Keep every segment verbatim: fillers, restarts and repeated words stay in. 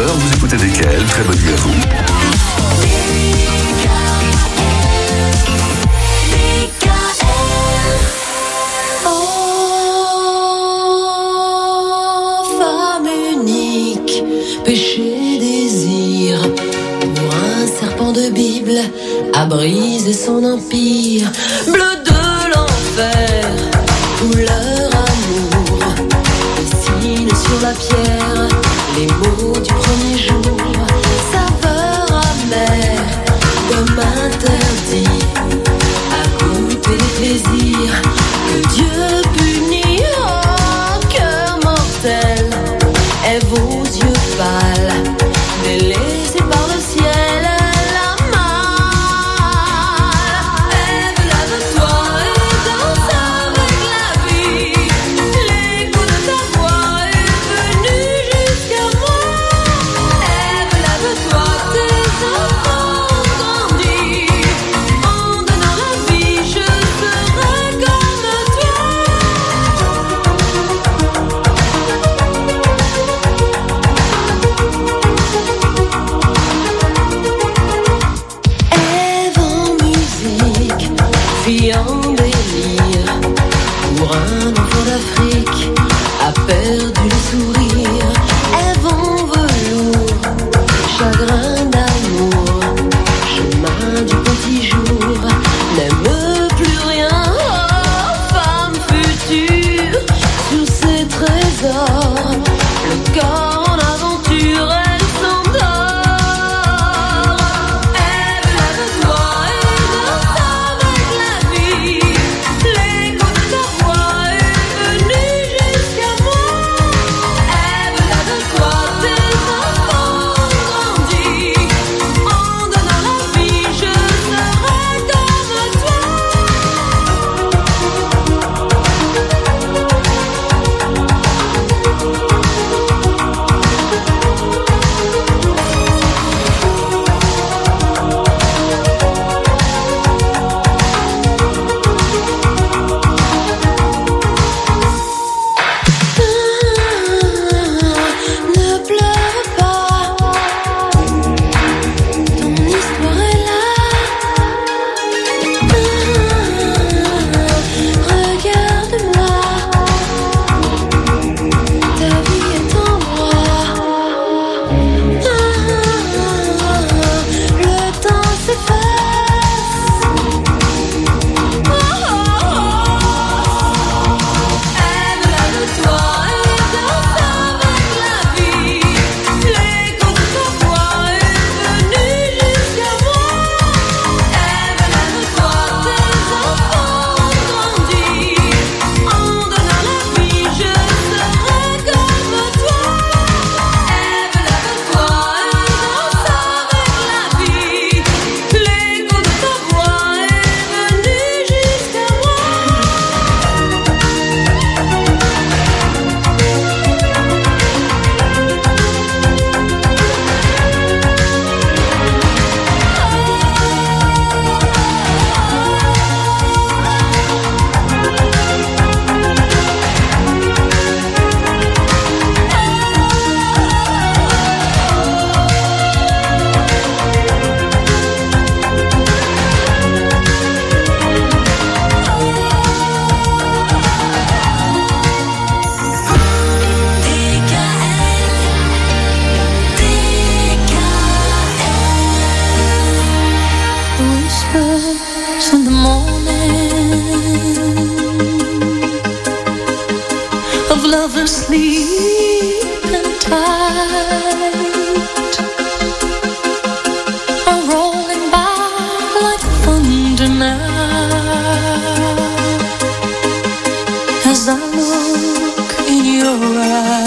heures, vous écoutez D K L. Très bonne nuit à vous. Péché, désir, pour un serpent de Bible, à briser son empire. Bleu de l'enfer, couleur amour, dessine sur la pierre les mots du premier jour. Saveur amère, comme interdit, à goûter des plaisirs que Dieu punit. Oh, cœur mortel, est vos yeux pâles, délaissés par le ciel, la malle. Ève, lève-toi et danse avec la vie. L'écho de ta voix est venu jusqu'à moi. Ève, lève-toi, tes enfants ont grandi. En donnant la vie, je serai comme toi. Fille en délire, pour un enfant d'Afrique, a perdu le sourire. Ève en velours, chagrin d'amour, chemin du petit jour, n'aime plus rien. Oh, femme future, sur ses trésors, le corps en aventure, elle s'endort. Ève, lève-toi et danse avec la vie. L'écho de ta voix est venu jusqu'à moi. Ève, lève-toi, tes enfants ont grandi. En donnant la vie, je serai comme toi. Ne pleure pas, ton histoire est là. Regarde-moi, ta vie est en moi. Le temps s'efface. Ève, lève-toi et danse avec la vie. L'écho de ta voix est venu jusqu'à moi. Ève, lève-toi, tes enfants ont grandi. En donnant la vie, je serai comme toi. Ève, lève-toi et danse avec la vie. L'écho de ta voix est venu jusqu'à moi. Whispers in the morning of lovers sleeping tight are rolling by like thunder now. As I look in your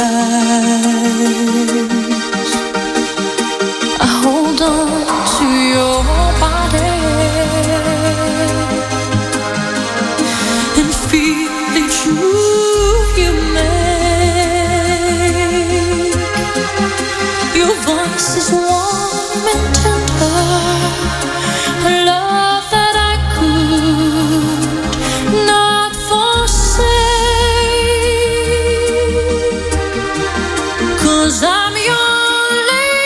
eyes, I hold on to your body and feel the truth you make. Your voice is warm and tender, a love that I could not forsake. 'Cause I'm your lady.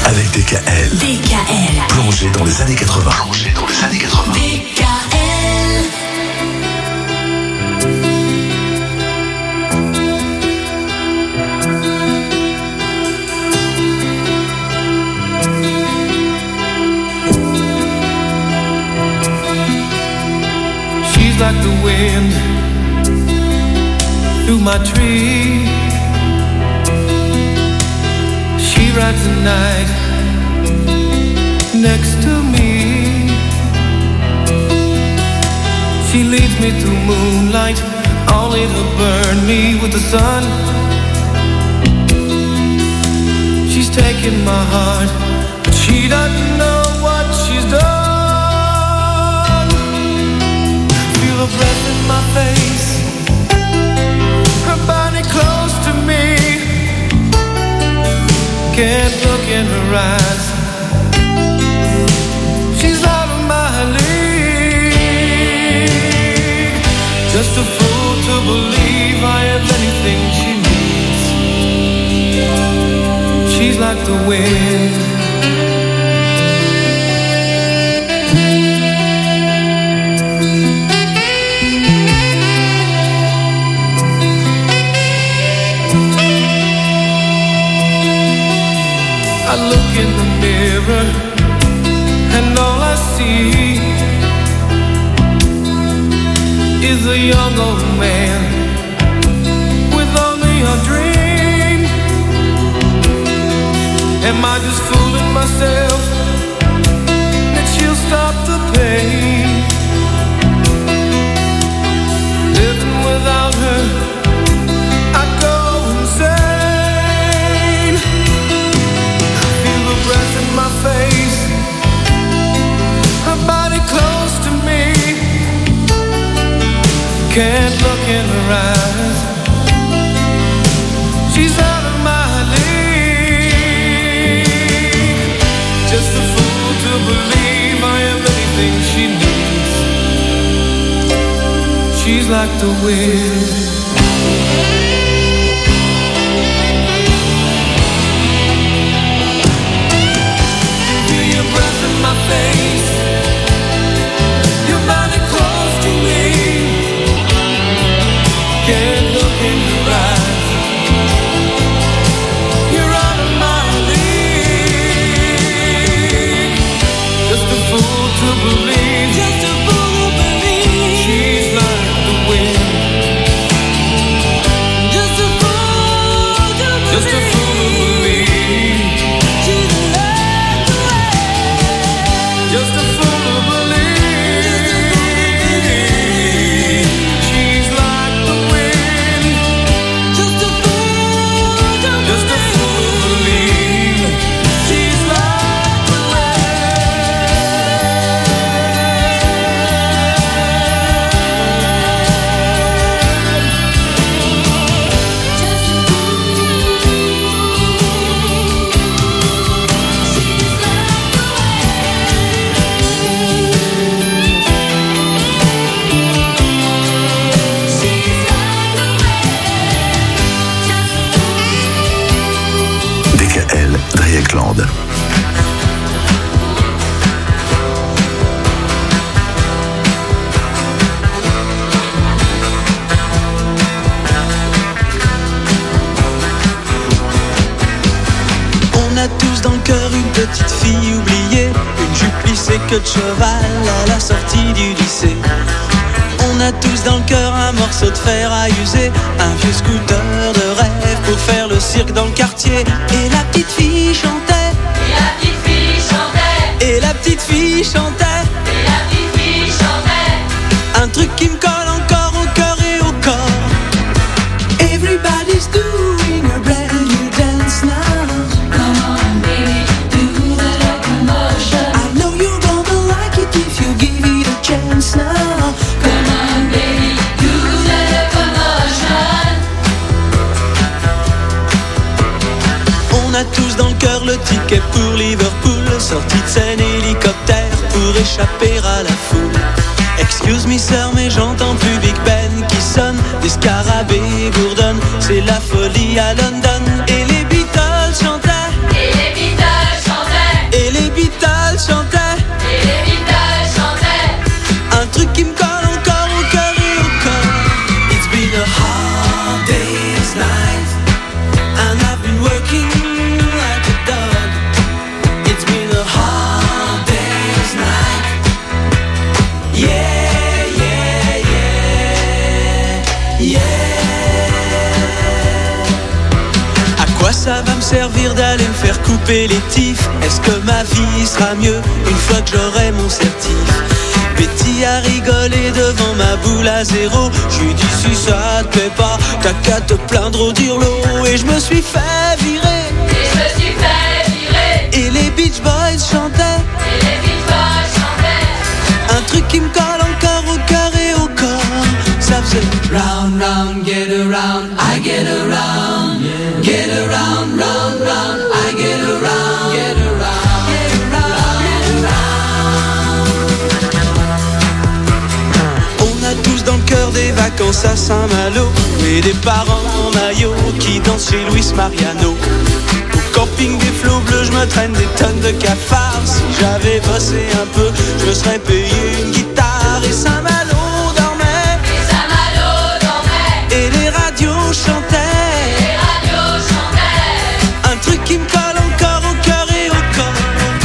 avec D K L. D K L. Plongé dans les années quatre-vingts. Plongé dans les années quatre-vingts. D K L. She's like the wind through my tree. She rides the night next to me. She leads me through moonlight, only to burn me with the sun. She's taken my heart, but she doesn't know what she's done. Feel her breath in my face, her body close to me. Can't look in her eyes, she's out of my league. Just a fool to believe I have anything she needs. She's like the wind. I look in the mirror and all I see is a young old man with only a dream. Am I just fooling myself that she'll stop the pain? Living without her, I go insane. Feel the breath in my face, her body close to me. Can't look in her eyes, she's out of my league. Just a fool to believe I am anything she needs. She's like the wind. Feel your breath in my face, your body close to me. Can't look in your eyes, you're out of my league. Just a fool to believe, just a fool to believe. She's like the wind. Just a fool to believe, just a fool to believe. She's like the wind. Just a fool to believe. She's like the wind. Just a fool to believe. Just a fool to believe. She's like the D K L, Dreieckland. On a tous dans le cœur une petite fille oubliée, une jupe lissée queue de cheval à la sortie du lycée. On a tous dans le cœur un morceau de fer à user, un vieux scooter de rêve pour faire le cirque dans le quartier. Et la petite fille chantait, Et la petite fille chantait, et la petite fille chantait, et la petite fille chantait. un truc qui me colle encore au cœur et au corps. Everybody's doing a brand new dance now. Come on, baby, do the locomotion. I know you're gonna like it if you give it a chance now. Come on, baby, do the locomotion. On a tous dans le cœur le ticket pour Liverpool, sortie de scène hélicoptère pour échapper à la foule. Excuse me sir, mais j'entends plus Big Ben qui sonne, des scarabées bourdonnent, c'est la folie à London. Et les Beatles chantaient, Et les Beatles chantaient. servir d'aller me faire couper les tifs. Est-ce que ma vie sera mieux une fois que j'aurai mon certif? Betty a rigolé devant ma boule à zéro. J'lui dit si ça te plaît pas, t'as qu'à te plaindre au dirlo. Et je me suis fait virer. Et je me suis fait virer. Et les Beach Boys chantaient. Et les Beach Boys chantaient. Un truc qui me colle encore au cœur et au corps. Ça faisait round, round, get around, I get around, yeah. Get around, round, round, I get around, get around, get around, get around. On a tous dans le cœur des vacances à Saint-Malo et des parents en maillot qui dansent chez Luis Mariano. Au camping des flots bleus, je me traîne des tonnes de cafards. Si j'avais bossé un peu, je me serais payé une guitare. Et Saint-Malo dormait, Et Saint-Malo dormait. et les radios chantaient. Et les radios chantaient. Un truc qui me colle encore au cœur et au corps.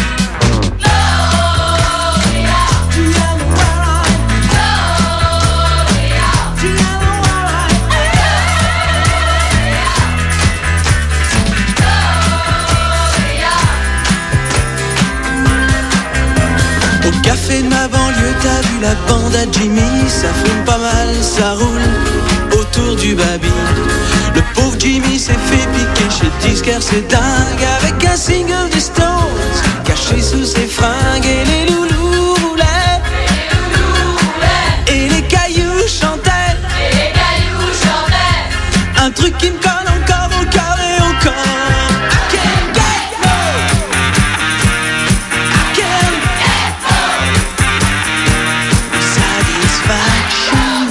Au café de ma banlieue, t'as vu la bande à Jimmy. Ça fume pas mal, ça roule autour du baby. Le pauvre Jimmy s'est fait piquer chez le disquaire, c'est dingue. Avec un single des Stones caché sous ses fringues. Et les loulous roulaient, et les cailloux chantaient. Et les cailloux chantaient. Un truc qui me colle encore au cœur et au corps. I can't get no, I can't get no satisfaction.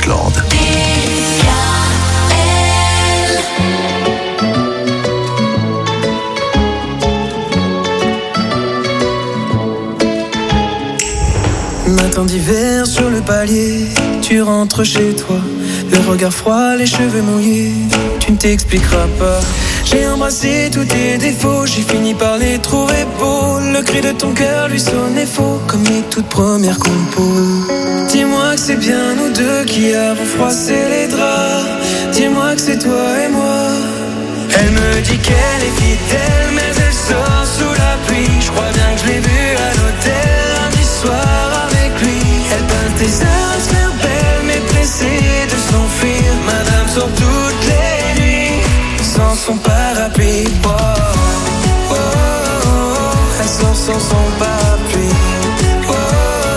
Drieckland. Matin d'hiver sur le palier, tu rentres chez toi, le regard froid, les cheveux mouillés, tu ne t'expliqueras pas. J'ai embrassé tous tes défauts, j'ai fini par les trouver beaux. Le cri de ton cœur lui sonnait faux, comme les toutes premières compos. Dis-moi que c'est bien nous deux qui avons froissé les draps. Dis-moi que c'est toi et moi. Elle me dit qu'elle est fidèle, mais elle sort sous la pluie. Je crois bien que je l'ai vue à l'hôtel lundi soir avec lui. Elle peint tes heures à se faire belle, mais pressée de s'enfuir. Madame sort toutes les nuits sans son parapluie. Oh, oh, oh, oh. Elle sort sans son parapluie. Oh, oh,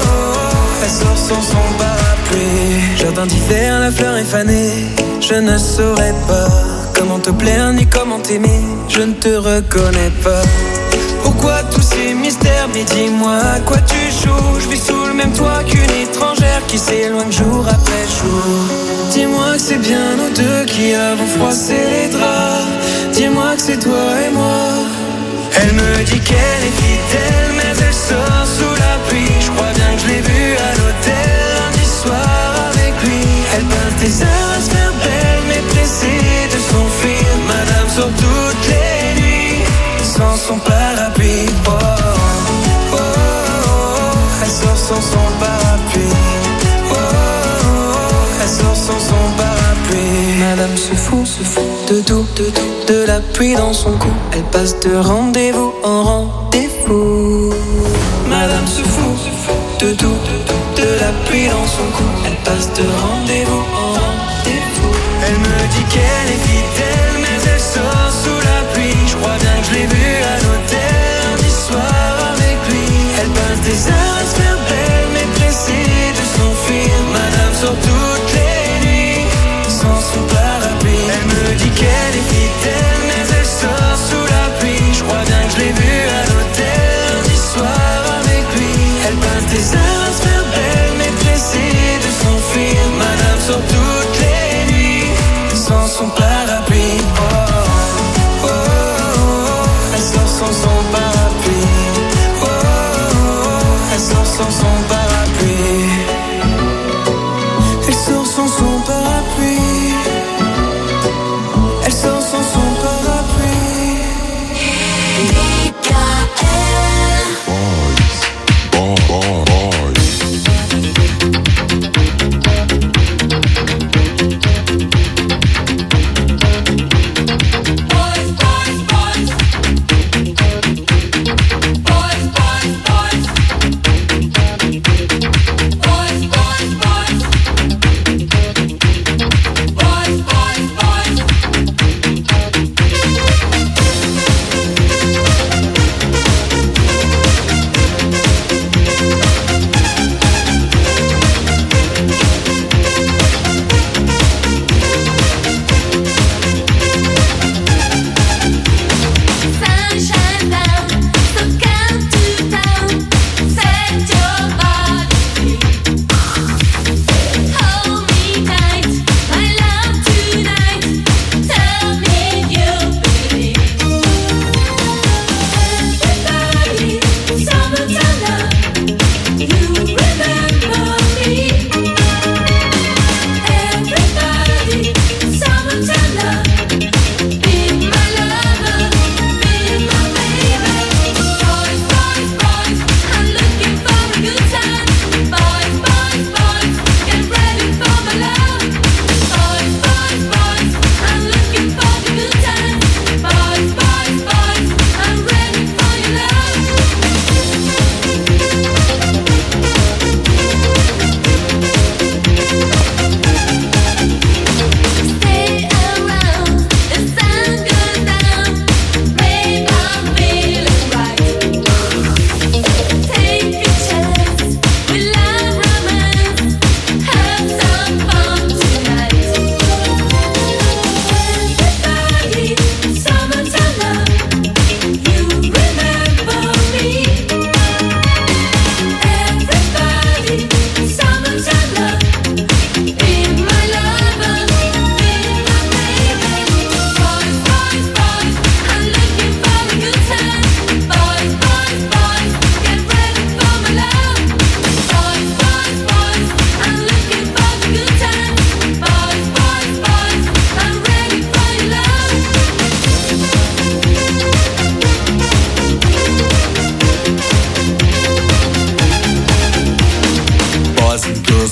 oh. Elle sort sans son parapluie. Jardin d'hiver, la fleur est fanée. Je ne saurais pas comment te plaire ni comment t'aimer. Je ne te reconnais pas. Pourquoi tous ces mystères? Mais dis-moi à quoi tu joues. Je vis sous le même toit qu'une étrangère qui s'éloigne jour après jour. Dis-moi que c'est bien nous deux qui avons froissé les draps. Dis-moi que c'est toi et moi. Elle me dit qu'elle est fidèle, mais elle sort sous la pluie. Je crois bien que je l'ai vue à l'hôtel lundi soir avec lui. Elle peint tes heures à se faire belle, mais pressée de s'enfuir. Madame sort toutes les nuits sans son parapluie. Oh, oh, oh, oh. Elle sort sans son parapluie. Oh, oh, oh. Elle sort sans son parapluie. Madame se fout, se fout de tout, de tout, de la pluie dans son cou. Elle passe de rendez-vous en rendez-vous. Madame se fout, se fout de tout, de tout, de la pluie dans son cou. Elle passe de rendez-vous en rendez-vous. Elle me dit qu'elle est fidèle, mais elle sort sous la pluie. Je crois bien que je l'ai vue à l'hôtel lundi soir avec lui. Elle passe des heures à se faire belle, mais pressée de s'enfuir. Madame sort toutes les nuits sans son parapluie. Elle me dit qu'elle est fidèle, mais elle sort sous la pluie. Je crois bien que je l'ai vue à l'hôtel lundi soir avec lui. Elle passe des heures à se faire belle, mais pressée de s'enfuir. Madame sort toutes les nuits sans son parapluie. Oh,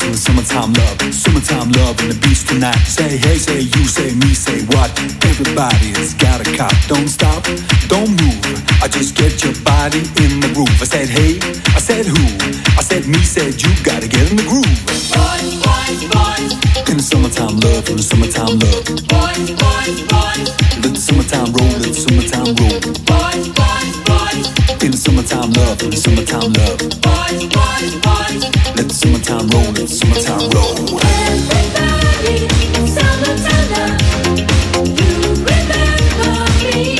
from the summertime love, summertime love and the beats tonight. Say hey, say you, say me, say what? Everybody has got a cop. Don't stop, don't move. I just get your body in the groove. I said hey, I said who? I said me, said you. Gotta get in the groove. Boys, boys, boys. In the summertime love, in the summertime love. Boys, boys, boys. Let the summertime roll, let the summertime roll. Boys, boys, boys. In the summertime love, in the summertime love. Boys, boys, boys. Let the summertime roll, let the summertime roll. Everybody, summertime love. You remember me.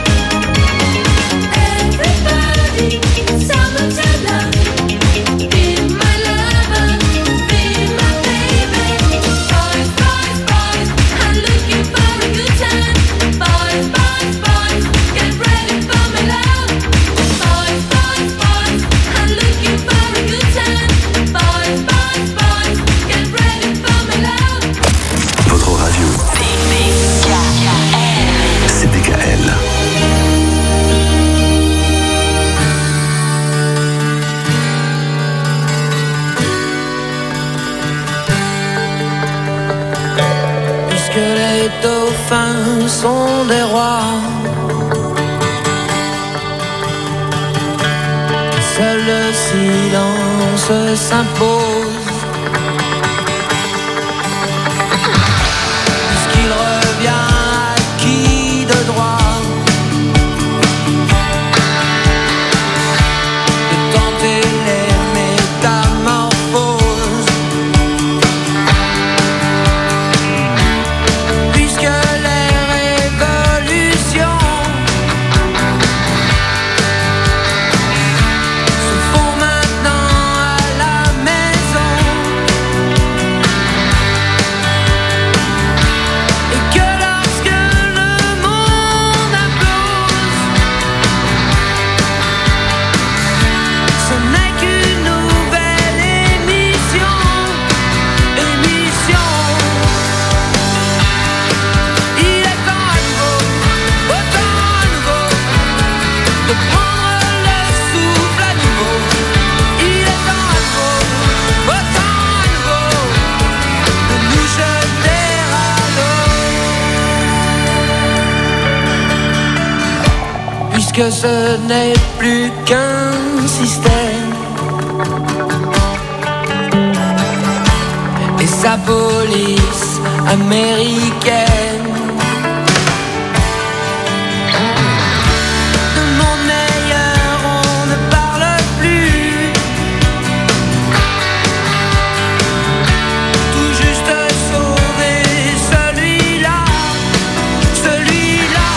Everybody, summertime love. Be my lover, be my baby. Boys, boys, boys, I'm looking for a good time. Boys, boys, boys, get ready for my love. Boys, boys, boys, I'm looking for a good time. Boys, boys, boys, get ready for my love. Votre radio. C'est D K L. Puisque les dauphins sont des rois, seul le silence s'impose. Puisqu'il revient à qui de droit de tenter les métamorphoses. Puisque les révolutions se font maintenant à la maison, et que lorsque le monde implose, ce n'est qu'une nouvelle émission, émission. Il est temps à nouveau, autant à nouveau, de prendre le souffle à nouveau. Il est temps à nouveau, autant à nouveau, de nous jeter à l'eau. Puisque ce n'est plus qu'un système et sa police américaine. De monde meilleur on ne parle plus, tout juste sauver celui-là, celui-là.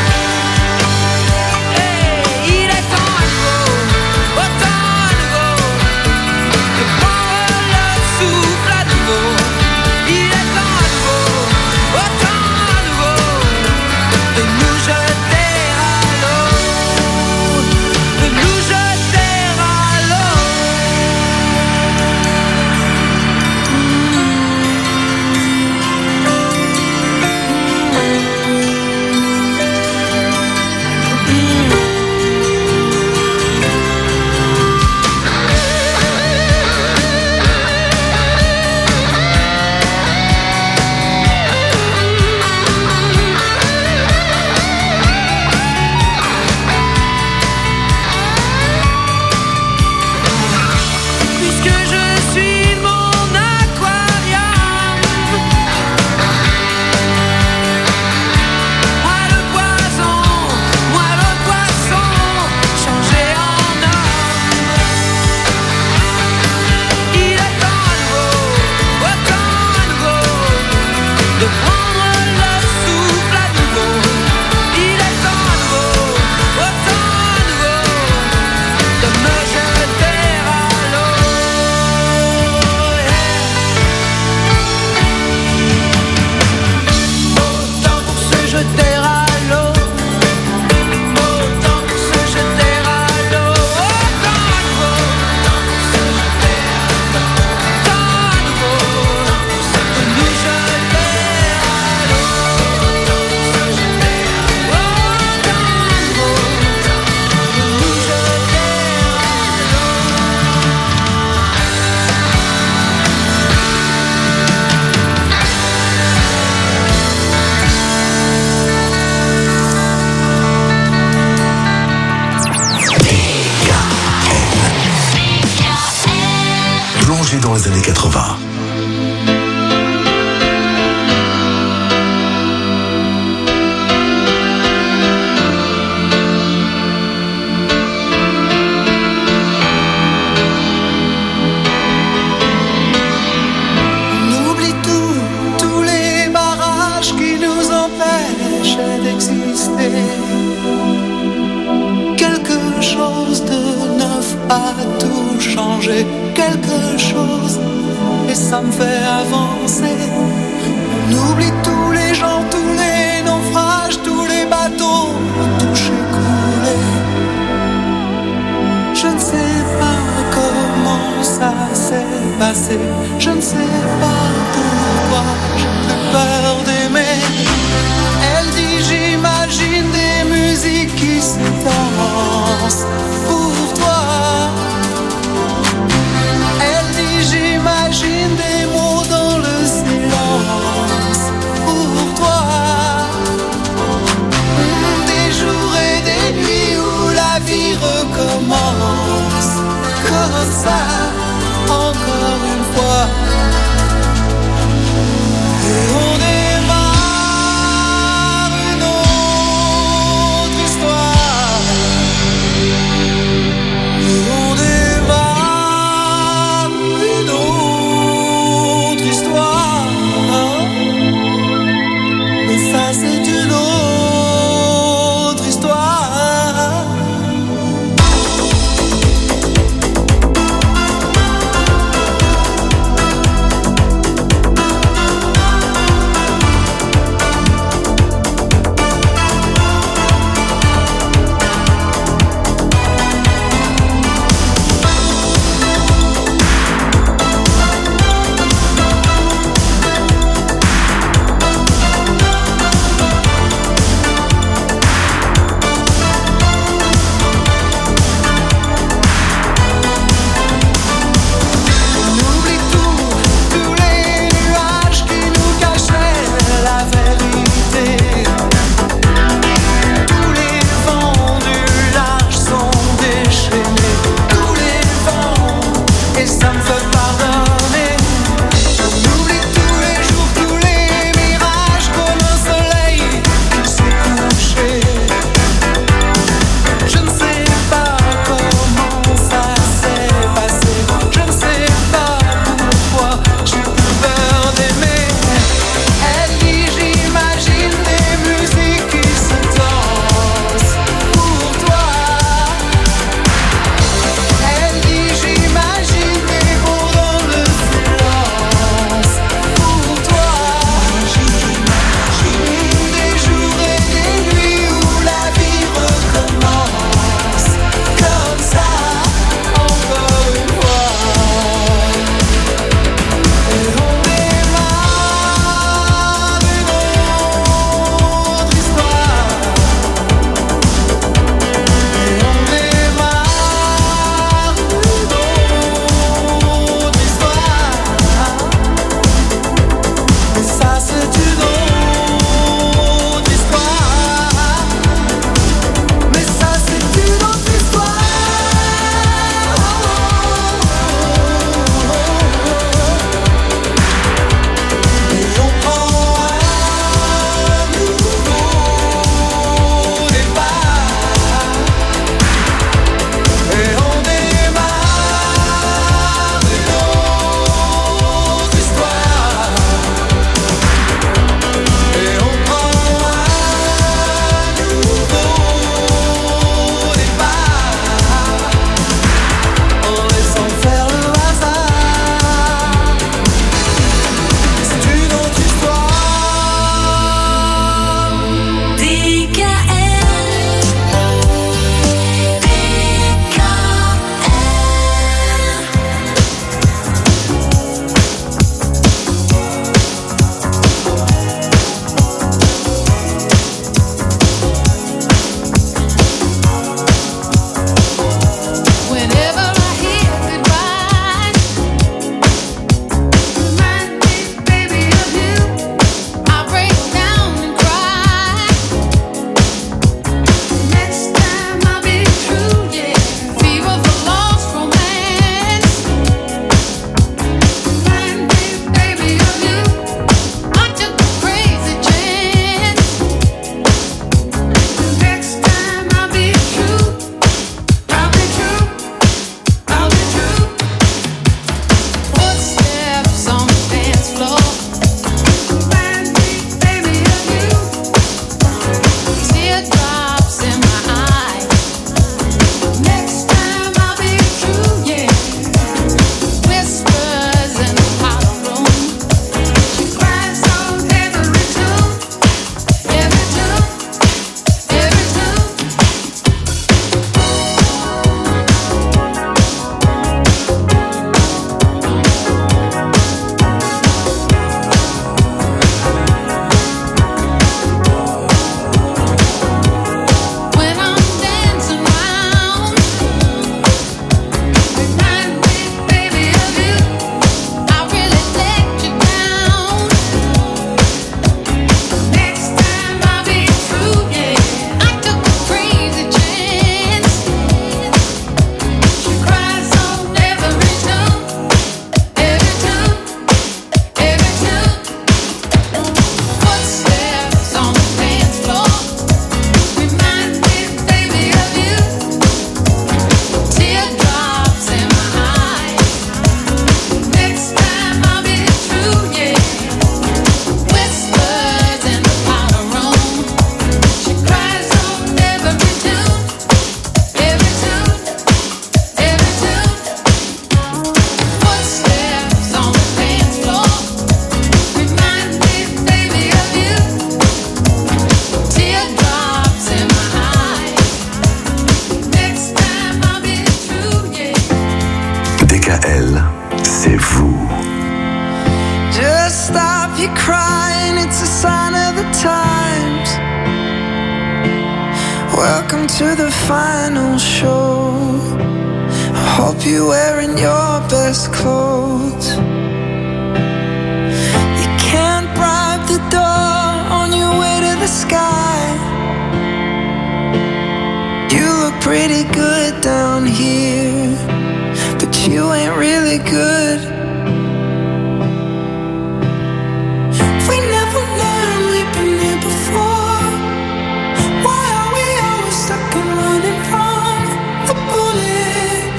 Et il est temps à nouveau, autant à nouveau, de prendre le souffle à nouveau. Il est temps à nouveau, autant quatre-vingts. Quelque chose de neuf a tout changé, quelque chose, et ça me fait avancer. On oublie tous les gens, tous les naufrages, tous les bateaux touchés, coulés. Je ne sais pas comment ça s'est passé, je ne sais pas pourquoi j'ai plus peur d'aimer. Elle dit j'imagine des musiques qui se dansent pour toi. Elle dit j'imagine des mots dans le silence pour toi. Des jours et des nuits où la vie recommence comme ça, encore une fois. Et Welcome to the final show. I hope you're wearing your best clothes. You can't bribe the door on your way to the sky. You look pretty good down here, but you ain't really good. We never learned, we've been here before. Why are we always stuck and running from the bullets?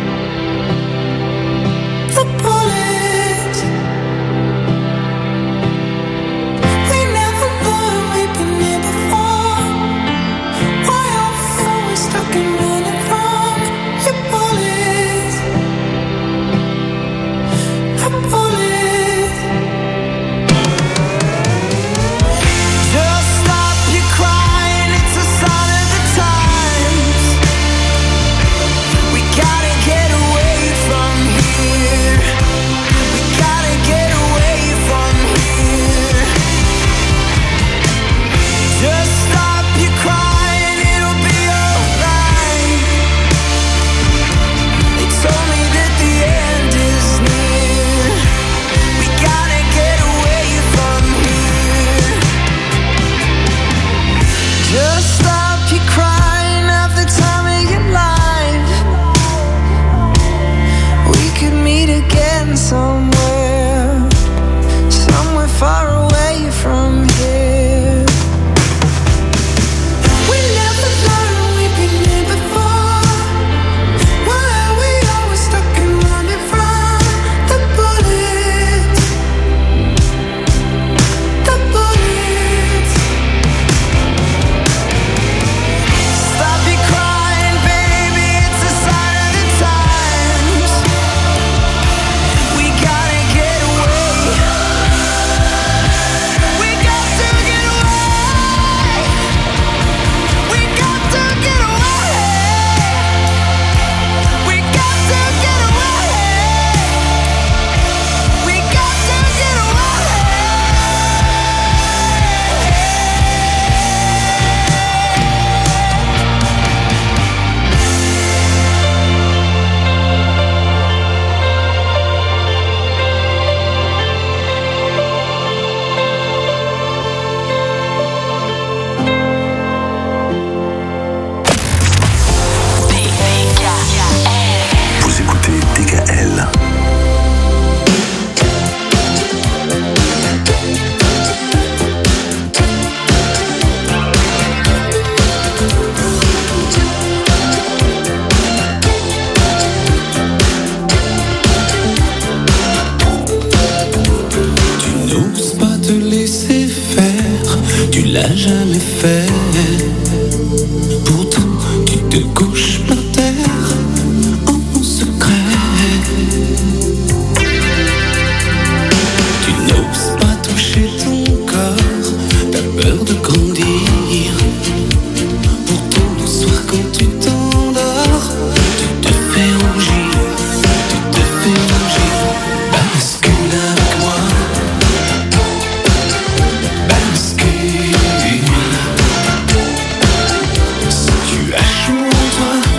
The bullets. We never learned, we've been here before. Why are we always stuck and running from your bullets? The bullets. Just stop your crying, it's a sign of the times. We gotta get away from here. We gotta get away from here. Just stop your crying, it'll be alright. They told me that the end is near. We gotta get away from here. Just stop your crying, have the time of your life. We could meet again somewhere, somewhere far away from here. We never learned, we've been here before. Why are we always stuck and running from the bullets? The bullets. Stop your crying, baby, it's a sign of the times. We gotta get away. We got to get away. We got to get away. We got to get away. We got to get away. Vous écoutez D K L. Tu n'oses pas te laisser faire, tu l'as jamais fait. Pourtant, tu te couches par terre en secret. Tu n'oses pas toucher ton corps, t'as peur de grandir. Pourtant, le soir quand tu t'endors, tu te fais rougir, tu te fais rougir. Bascule avec moi, bascule. Si tu as chaud en toi,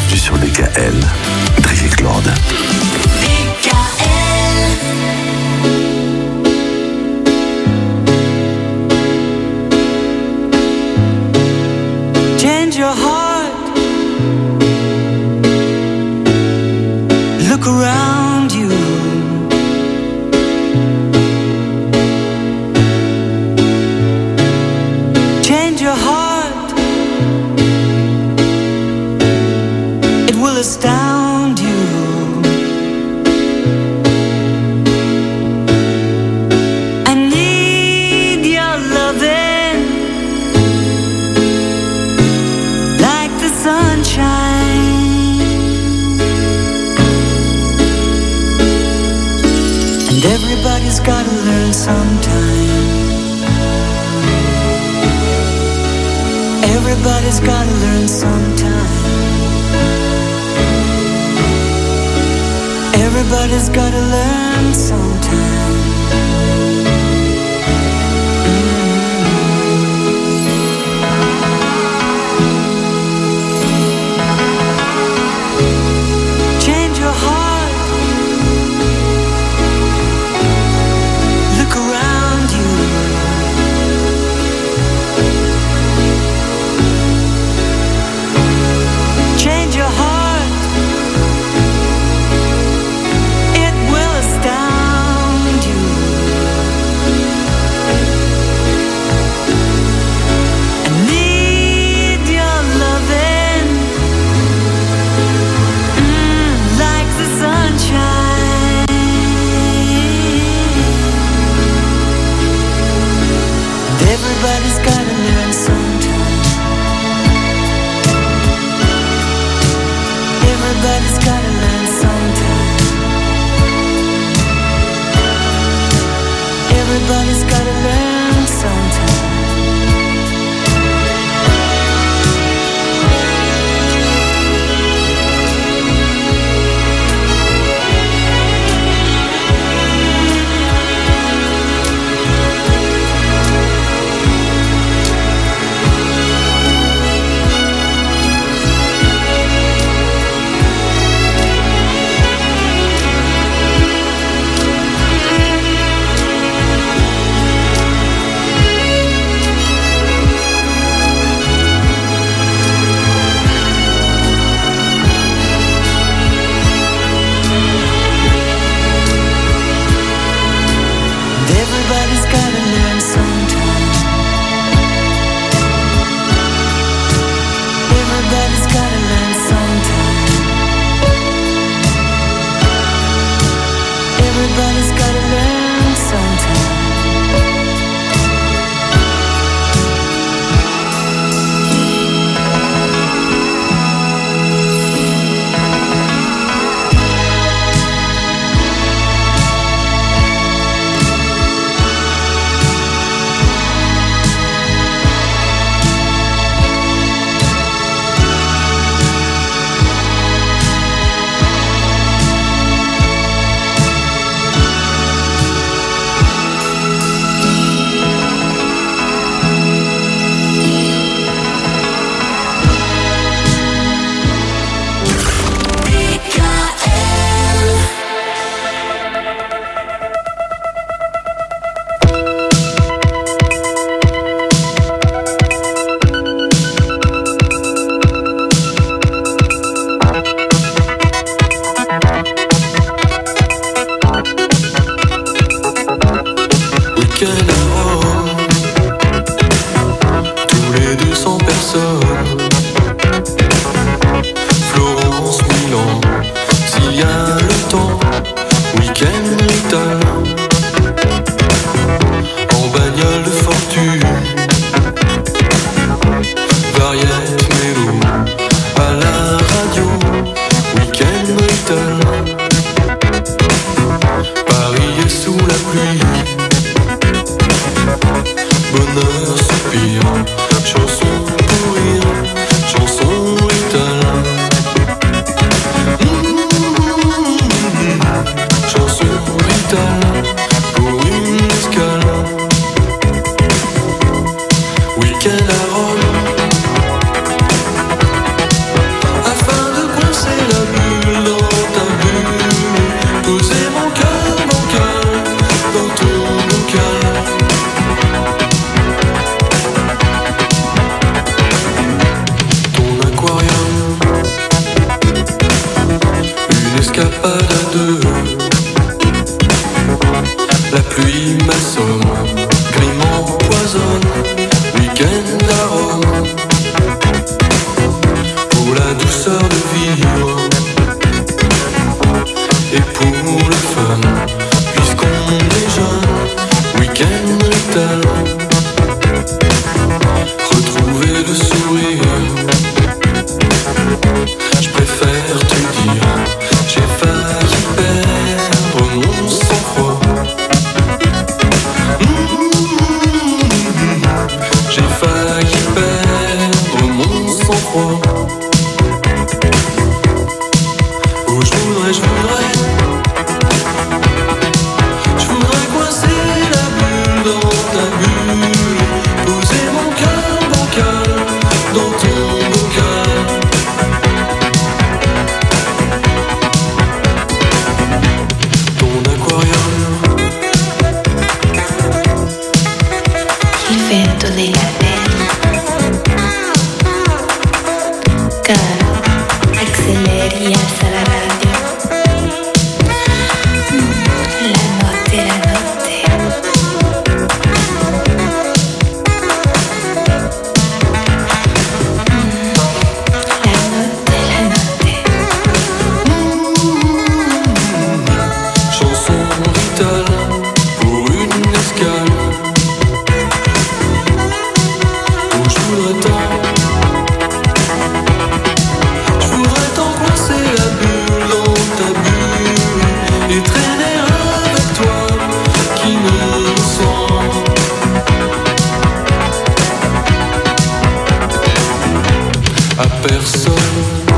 bienvenue sur D K L. Dries Claude. D K L. Change your heart. Look around you. Change your heart. It will astound you. I need your loving like the sunshine. And everybody's gotta learn sometime. Everybody's gotta learn sometime. Everybody's gotta learn sometime. Change your heart. Look around you. Change your heart. It will astound you. I need your loving, mm, like the sunshine. And everybody's gotta learn sometime. Everybody's gotta learn sometime. Everybody's gotta learn sometime. And everybody's gotta learn sometime. Everybody's gotta learn sometime. Everybody's gotta learn sometime. D K L. Week-end à Rome, tous les deux sans personne. Florence, Milan, s'il y a le temps. Week-end italien, en bagnole de fortune. Variette, mélo, à la radio. Week-end italien, Paris est sous la pluie. Bonheur, soupir, chanson pour rire, chanson italien. Chanson italien pour une escale. Week-end à Rome, pour la douceur de vivre et pour le fun, puisqu'on est jeune, week-end létal, retrouver le sourire. Je préfère te dire, j'ai failli perdre mon sang-froid. J'ai failli perdre mon sang-froid. Oh, je voudrais, je voudrais, je voudrais coincer la bulle dans ta bulle, poser mon cœur bancal dans ton bocal. Ton aquarium. Il vento nella pelle, caro, acceleri e alza la radio. Mm, La notte, la notte. Mm, La notte, la notte. Chanson vitale pour une escale. Oh, je voudrais tant, je voudrais tant coincer la bulle dans ta bulle et traîner avec toi qui me sent. À personne.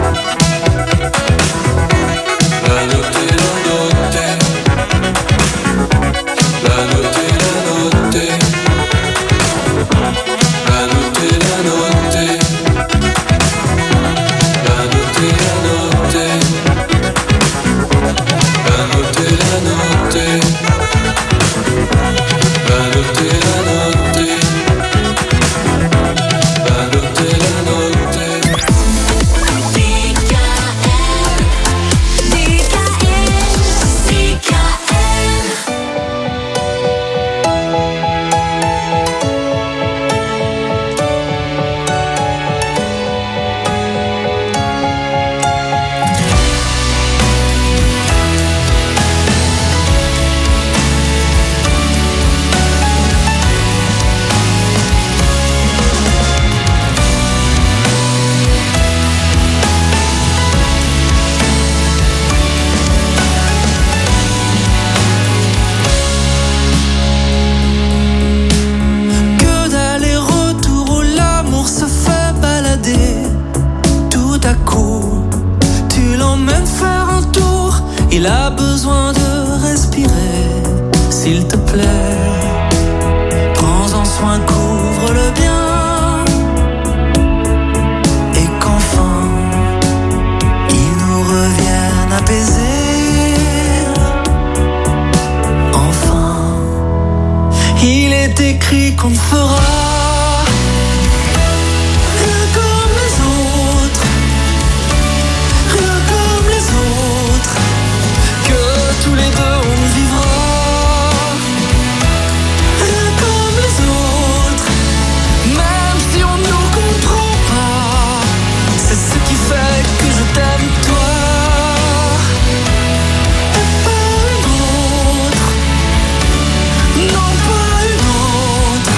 La note est la note. La note est la note. La note est la note. La note est la note. La note est la note. La note est la note. La note est la note. D K L, D K L, D K L. Que d'aller-retour où l'amour se fait balader. Tout à coup, tu l'emmènes faire un tour. Il a besoin de respirer. S'il te plaît, prends-en soin, couvre-le bien. Et qu'enfin, il nous revienne apaisé. Enfin, il est écrit qu'on ne fera rien comme les autres, rien comme les autres, que tous les deux on vivra rien comme les autres, même si on ne nous comprend pas. C'est ce qui fait que je t'aime toi et pas une autre. Non, pas une autre.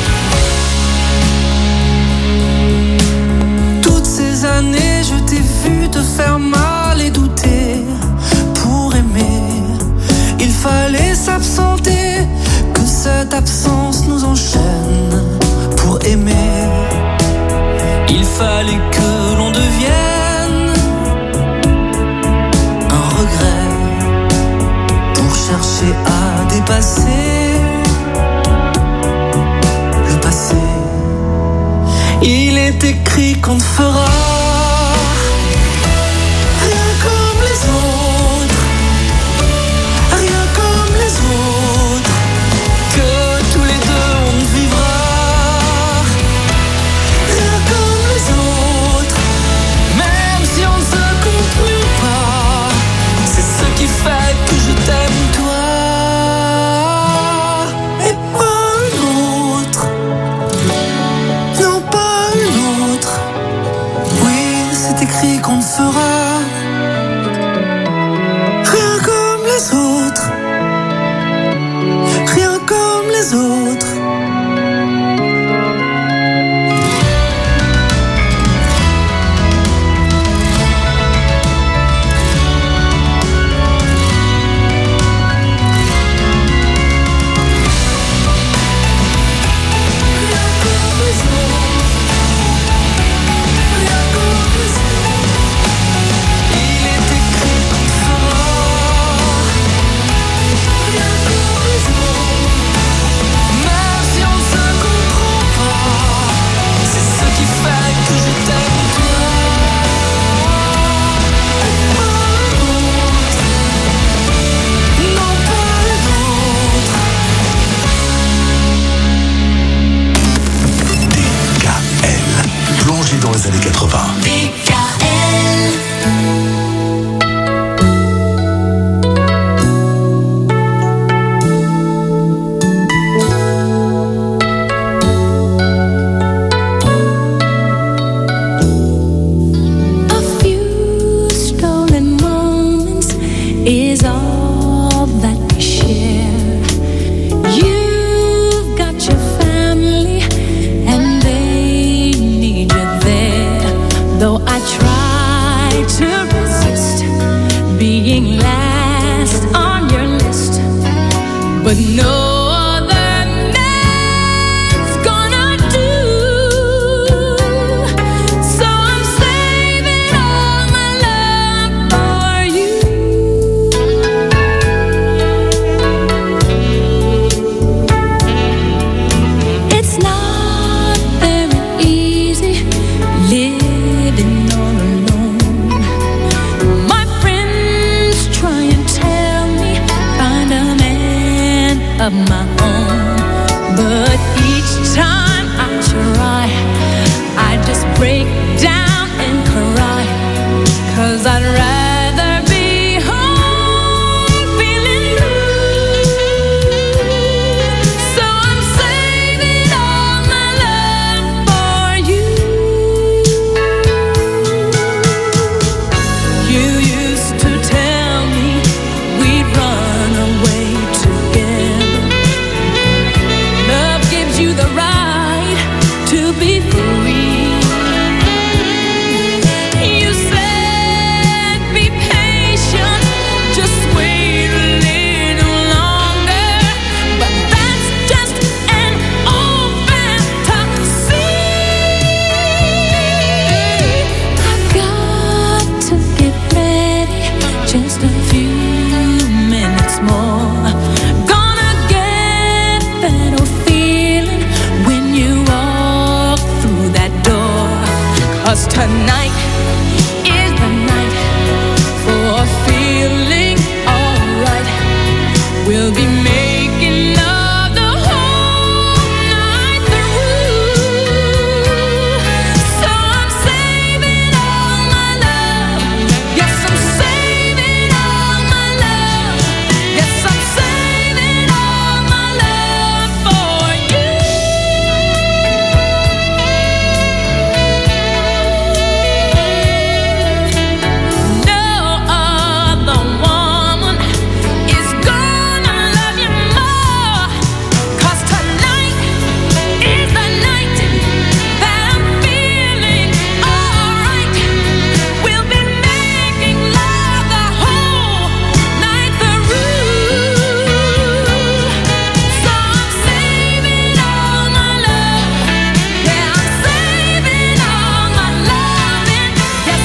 Toutes ces années, je t'ai vu te faire mal et douter. Pour aimer, il fallait s'absenter. Que cette absence nous enchaîne. Pour aimer, il fallait que l'on devienne un regret. Pour chercher à dépasser le passé. Il est écrit qu'on ne fera rien comme les autres, rien comme les autres, que tous les deux on ne vivra rien comme les autres, même si on ne se comprend pas. C'est ce qui fait que je t'aime toi et pas un autre. Non, pas un autre. est écrit qu'on ne fera rien comme les autres, rien comme les autres. Dans les années quatre-vingts. But no other man's gonna do. So I'm saving all my love for you. It's not very easy living all alone. My friends try and tell me find a man of my own, but each time I try, I just break down and cry, 'cause I'd rather